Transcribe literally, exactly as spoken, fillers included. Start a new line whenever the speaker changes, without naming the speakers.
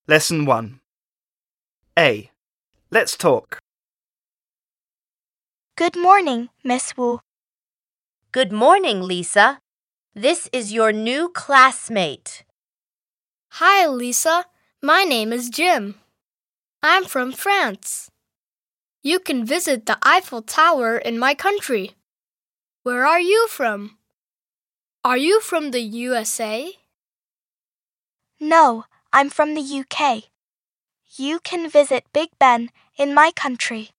Lesson one. A. Let's talk.
Good morning, Miss Wu.
Good morning, Lisa. This is your new classmate.
Hi, Lisa. My name is Jim. I'm from France. You can visit the Eiffel Tower in my country. Where are you from? Are you from the U S A?
No, I'm from the U K. You can visit Big Ben in my country.